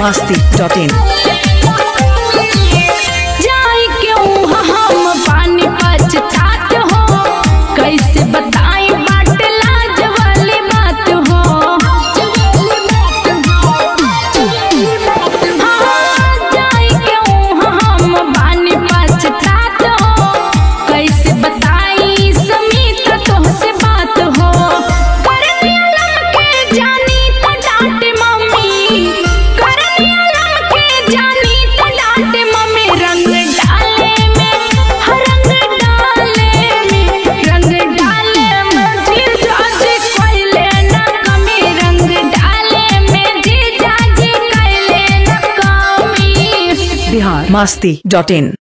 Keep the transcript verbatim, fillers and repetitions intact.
मस्ती dot इन। जाए क्यों हम पानी पछतात हो, कैसे बताएं बाट लाज वाली बात हो। हाँ, जाए क्यों हम पानी पछतात हो, कैसे बताई समीत तुझसे बात हो। करने अलम के जानी तो डांटे मम्मी, करने अलम के जानी तो डांटे मम्मी। रंग डाले में, हर रंग डाले में, रंग डाले में जीजा जी कैले न कमी। रंग डाले में जीजा जी कैले न कमी। बिहार मस्ती डॉट इन।